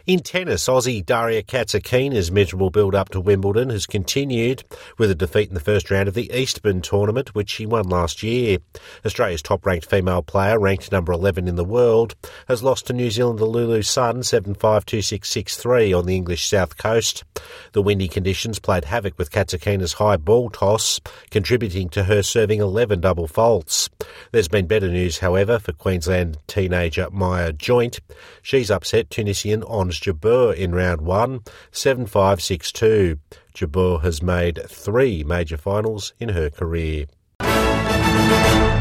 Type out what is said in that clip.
In tennis, Aussie Daria Katsakina's miserable build-up to Wimbledon has continued with a defeat in the first round of the Eastbourne tournament, which she won last year. Australia's top-ranked female player, ranked number 11 in the world, has lost to New Zealander Lulu Sun 7-5, 2-6, 6-3 on the English south coast. The windy conditions played havoc with Katsakina's high ball toss, contributing to her serving 11 double faults. There's been better news, however, for Queensland teenager Maya Joint. She's upset Tunisian Ons Jabeur in round 1, 7-5, 6-2. Jabeur has made 3 major finals in her career.